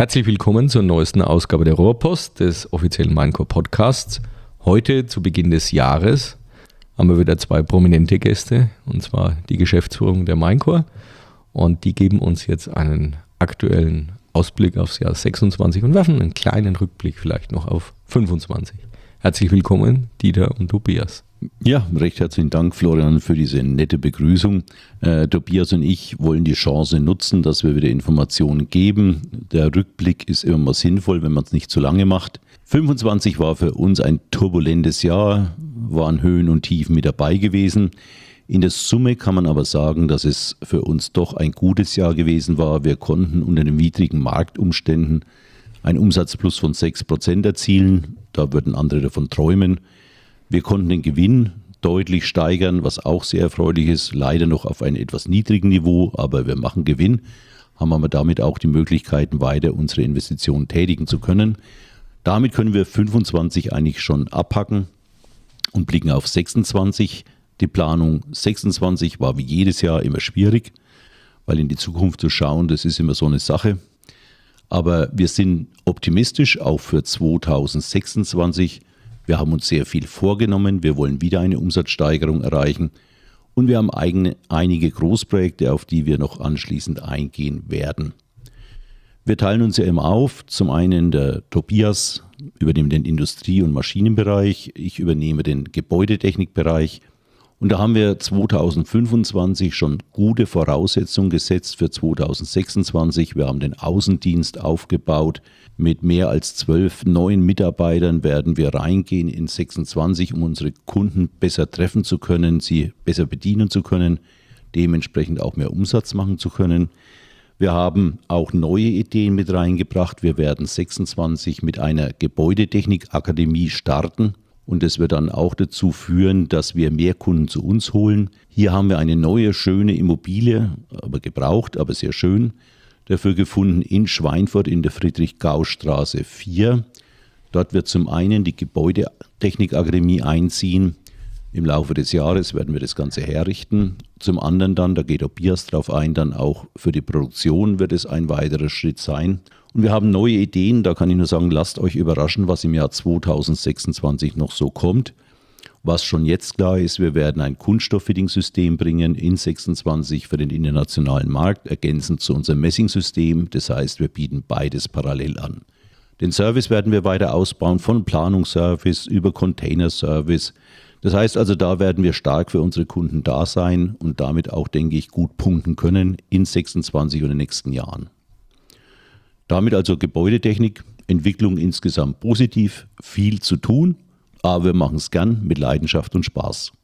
Herzlich willkommen zur neuesten Ausgabe der Rohrpost, des offiziellen Minecore Podcasts. Heute, zu Beginn des Jahres, haben wir wieder zwei prominente Gäste, und zwar die Geschäftsführung der Minecore. Und die geben uns jetzt einen aktuellen Ausblick aufs Jahr 26 und werfen einen kleinen Rückblick vielleicht noch auf 25. Herzlich willkommen, Dieter und Tobias. Ja, recht herzlichen Dank, Florian, für diese nette Begrüßung. Tobias und ich wollen die Chance nutzen, dass wir wieder Informationen geben. Der Rückblick ist immer mal sinnvoll, wenn man es nicht zu lange macht. 25 war für uns ein turbulentes Jahr, waren Höhen und Tiefen mit dabei gewesen. In der Summe kann man aber sagen, dass es für uns doch ein gutes Jahr gewesen war. Wir konnten unter den widrigen Marktumständen einen Umsatzplus von 6% erzielen. Da würden andere davon träumen. Wir konnten den Gewinn deutlich steigern, was auch sehr erfreulich ist. Leider noch auf einem etwas niedrigen Niveau, aber wir machen Gewinn. Haben aber damit auch die Möglichkeiten, weiter unsere Investitionen tätigen zu können. Damit können wir 25 eigentlich schon abhacken und blicken auf 26. Die Planung 26 war wie jedes Jahr immer schwierig, weil in die Zukunft zu schauen, das ist immer so eine Sache. Aber wir sind optimistisch auch für 2026. Wir haben uns sehr viel vorgenommen. Wir wollen wieder eine Umsatzsteigerung erreichen. Und wir haben einige Großprojekte, auf die wir noch anschließend eingehen werden. Wir teilen uns ja immer auf. Zum einen der Tobias übernimmt den Industrie- und Maschinenbereich. Ich übernehme den Gebäudetechnikbereich. Und da haben wir 2025 schon gute Voraussetzungen gesetzt für 2026. Wir haben den Außendienst aufgebaut. Mit mehr als 12 neuen Mitarbeitern werden wir reingehen in 26, um unsere Kunden besser treffen zu können, sie besser bedienen zu können, dementsprechend auch mehr Umsatz machen zu können. Wir haben auch neue Ideen mit reingebracht. Wir werden 26 mit einer Gebäudetechnikakademie starten. Und das wird dann auch dazu führen, dass wir mehr Kunden zu uns holen. Hier haben wir eine neue, schöne Immobilie, aber gebraucht, aber sehr schön, dafür gefunden in Schweinfurt in der Friedrich-Gauß-Straße 4. Dort wird zum einen die Gebäudetechnikakademie einziehen. Im Laufe des Jahres werden wir das Ganze herrichten. Zum anderen dann, da geht Tobias drauf ein, dann auch für die Produktion wird es ein weiterer Schritt sein. Und wir haben neue Ideen, da kann ich nur sagen, lasst euch überraschen, was im Jahr 2026 noch so kommt. Was schon jetzt klar ist, wir werden ein Kunststofffitting-System bringen in 26 für den internationalen Markt, ergänzend zu unserem Messingsystem. Das heißt, wir bieten beides parallel an. Den Service werden wir weiter ausbauen, von Planungsservice über Containerservice. Das heißt also, da werden wir stark für unsere Kunden da sein und damit auch, denke ich, gut punkten können in 26 und den nächsten Jahren. Damit also Gebäudetechnik, Entwicklung insgesamt positiv, viel zu tun, aber wir machen es gern mit Leidenschaft und Spaß.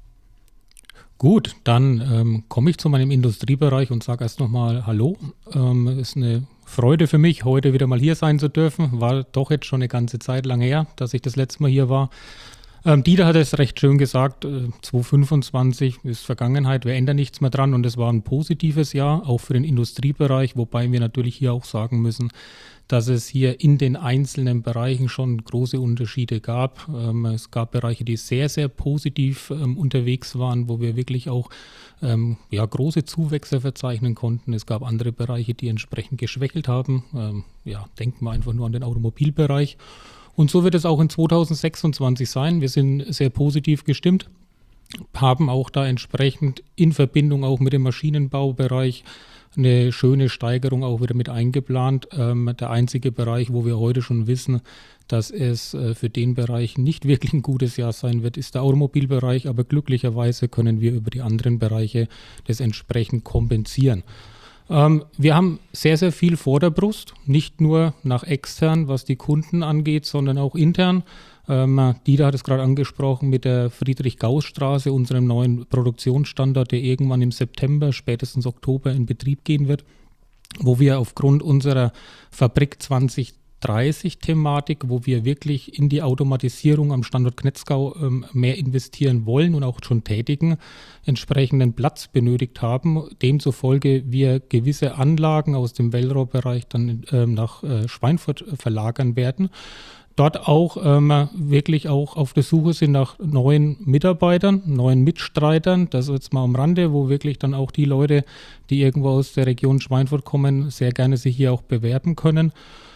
Gut, dann komme ich zu meinem Industriebereich und sage erst nochmal Hallo. Ist eine Freude für mich, heute wieder mal hier sein zu dürfen. War doch jetzt schon eine ganze Zeit lang her, dass ich das letzte Mal hier war. Dieter hat es recht schön gesagt, 2025 ist Vergangenheit, wir ändern nichts mehr dran und es war ein positives Jahr, auch für den Industriebereich, wobei wir natürlich hier auch sagen müssen, dass es hier in den einzelnen Bereichen schon große Unterschiede gab. Es gab Bereiche, die sehr, sehr positiv unterwegs waren, wo wir wirklich auch große Zuwächse verzeichnen konnten. Es gab andere Bereiche, die entsprechend geschwächelt haben. Denken wir einfach nur an den Automobilbereich. Und so wird es auch in 2026 sein. Wir sind sehr positiv gestimmt, haben auch da entsprechend in Verbindung auch mit dem Maschinenbaubereich eine schöne Steigerung auch wieder mit eingeplant. Der einzige Bereich, wo wir heute schon wissen, dass es für den Bereich nicht wirklich ein gutes Jahr sein wird, ist der Automobilbereich. Aber glücklicherweise können wir über die anderen Bereiche das entsprechend kompensieren. Wir haben sehr, sehr viel vor der Brust, nicht nur nach extern, was die Kunden angeht, sondern auch intern. Dieter hat es gerade angesprochen mit der Friedrich-Gauß-Straße, unserem neuen Produktionsstandort, der irgendwann im September, spätestens Oktober in Betrieb gehen wird, wo wir aufgrund unserer Fabrik 2030-Thematik, wo wir wirklich in die Automatisierung am Standort Knetzgau mehr investieren wollen und auch schon tätigen, entsprechenden Platz benötigt haben. Demzufolge wir gewisse Anlagen aus dem Wellrohrbereich dann nach Schweinfurt verlagern werden. dort auch wirklich auch auf der Suche sind nach neuen Mitarbeitern, neuen Mitstreitern. Das jetzt mal am Rande, wo wirklich dann auch die Leute, die irgendwo aus der Region Schweinfurt kommen, sehr gerne sich hier auch bewerben können.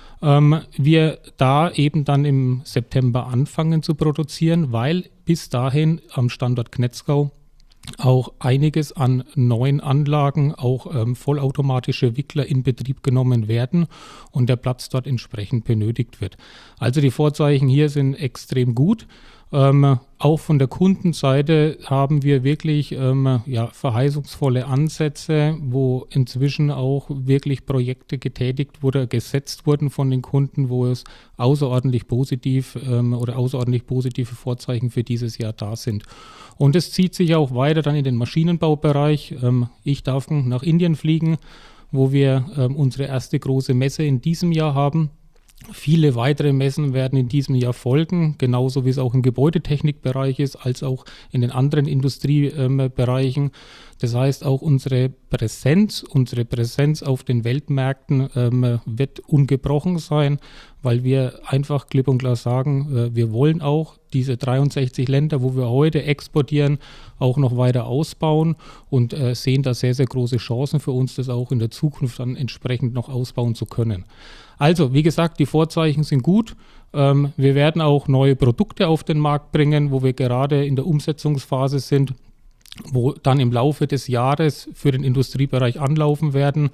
Wir da eben dann im September anfangen zu produzieren, weil bis dahin am Standort Knetzgau auch einiges an neuen Anlagen, auch vollautomatische Wickler in Betrieb genommen werden und der Platz dort entsprechend benötigt wird. Also die Vorzeichen hier sind extrem gut. Auch von der Kundenseite haben wir wirklich verheißungsvolle Ansätze, wo inzwischen auch wirklich Projekte getätigt oder gesetzt wurden von den Kunden, wo es außerordentlich positiv außerordentlich positive Vorzeichen für dieses Jahr da sind. Und es zieht sich auch weiter dann in den Maschinenbaubereich. Ich darf nach Indien fliegen, wo wir unsere erste große Messe in diesem Jahr haben. Viele weitere Messen werden in diesem Jahr folgen, genauso wie es auch im Gebäudetechnikbereich ist, als auch in den anderen Industriebereichen. Das heißt, auch unsere Präsenz auf den Weltmärkten wird ungebrochen sein, weil wir einfach klipp und klar sagen, wir wollen auch diese 63 Länder, wo wir heute exportieren, auch noch weiter ausbauen und sehen da sehr, sehr große Chancen für uns, das auch in der Zukunft dann entsprechend noch ausbauen zu können. Also, wie gesagt, die Vorzeichen sind gut. Wir werden auch neue Produkte auf den Markt bringen, wo wir gerade in der Umsetzungsphase sind, wo dann im Laufe des Jahres für den Industriebereich anlaufen werden.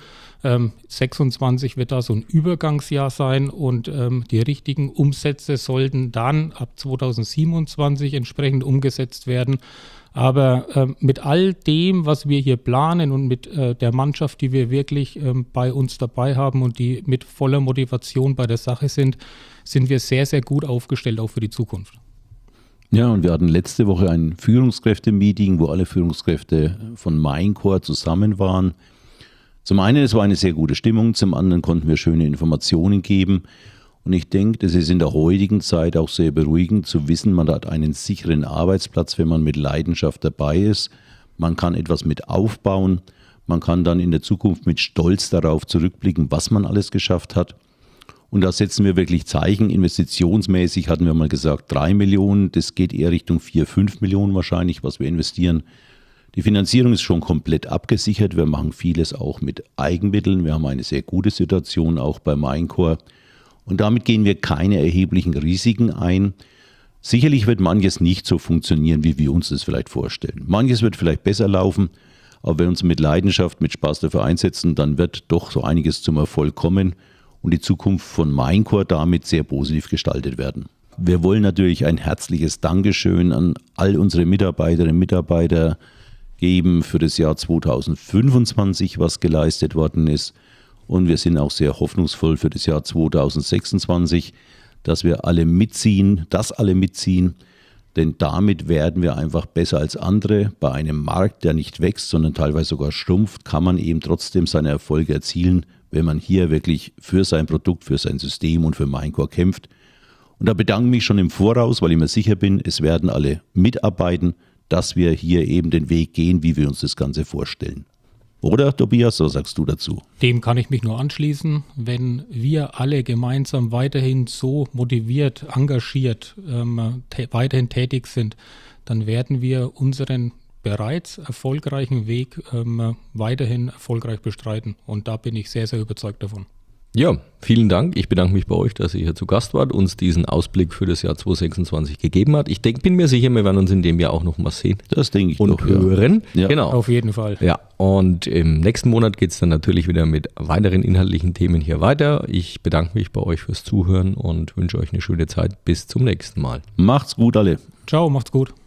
26 wird da so ein Übergangsjahr sein und die richtigen Umsätze sollten dann ab 2027 entsprechend umgesetzt werden. Aber mit all dem, was wir hier planen und mit der Mannschaft, die wir wirklich bei uns dabei haben und die mit voller Motivation bei der Sache sind wir sehr, sehr gut aufgestellt, auch für die Zukunft. Ja, und wir hatten letzte Woche ein Führungskräfte-Meeting, wo alle Führungskräfte von MAINCOR zusammen waren. Zum einen, es war eine sehr gute Stimmung, zum anderen konnten wir schöne Informationen geben. Und ich denke, das ist in der heutigen Zeit auch sehr beruhigend zu wissen, man hat einen sicheren Arbeitsplatz, wenn man mit Leidenschaft dabei ist. Man kann etwas mit aufbauen. Man kann dann in der Zukunft mit Stolz darauf zurückblicken, was man alles geschafft hat. Und da setzen wir wirklich Zeichen. Investitionsmäßig hatten wir mal gesagt 3 Millionen. Das geht eher Richtung 4, 5 Millionen wahrscheinlich, was wir investieren. Die Finanzierung ist schon komplett abgesichert. Wir machen vieles auch mit Eigenmitteln. Wir haben eine sehr gute Situation auch bei MAINCOR. Und damit gehen wir keine erheblichen Risiken ein. Sicherlich wird manches nicht so funktionieren, wie wir uns das vielleicht vorstellen. Manches wird vielleicht besser laufen, aber wenn wir uns mit Leidenschaft, mit Spaß dafür einsetzen, dann wird doch so einiges zum Erfolg kommen und die Zukunft von MAINCOR damit sehr positiv gestaltet werden. Wir wollen natürlich ein herzliches Dankeschön an all unsere Mitarbeiterinnen und Mitarbeiter geben für das Jahr 2025, was geleistet worden ist. Und wir sind auch sehr hoffnungsvoll für das Jahr 2026, dass alle mitziehen, denn damit werden wir einfach besser als andere. Bei einem Markt, der nicht wächst, sondern teilweise sogar schrumpft, kann man eben trotzdem seine Erfolge erzielen, wenn man hier wirklich für sein Produkt, für sein System und für MAINCOR kämpft. Und da bedanke ich mich schon im Voraus, weil ich mir sicher bin, es werden alle mitarbeiten, dass wir hier eben den Weg gehen, wie wir uns das Ganze vorstellen. Oder, Tobias, was sagst du dazu? Dem kann ich mich nur anschließen. Wenn wir alle gemeinsam weiterhin so motiviert, engagiert, weiterhin tätig sind, dann werden wir unseren bereits erfolgreichen Weg weiterhin erfolgreich bestreiten. Und da bin ich sehr, sehr überzeugt davon. Ja, vielen Dank. Ich bedanke mich bei euch, dass ihr hier zu Gast wart, uns diesen Ausblick für das Jahr 2026 gegeben hat. Ich bin mir sicher, wir werden uns in dem Jahr auch noch mal sehen. Das denke ich und doch, hören. Ja. Genau. Auf jeden Fall. Ja, und im nächsten Monat geht es dann natürlich wieder mit weiteren inhaltlichen Themen hier weiter. Ich bedanke mich bei euch fürs Zuhören und wünsche euch eine schöne Zeit. Bis zum nächsten Mal. Macht's gut alle. Ciao, macht's gut.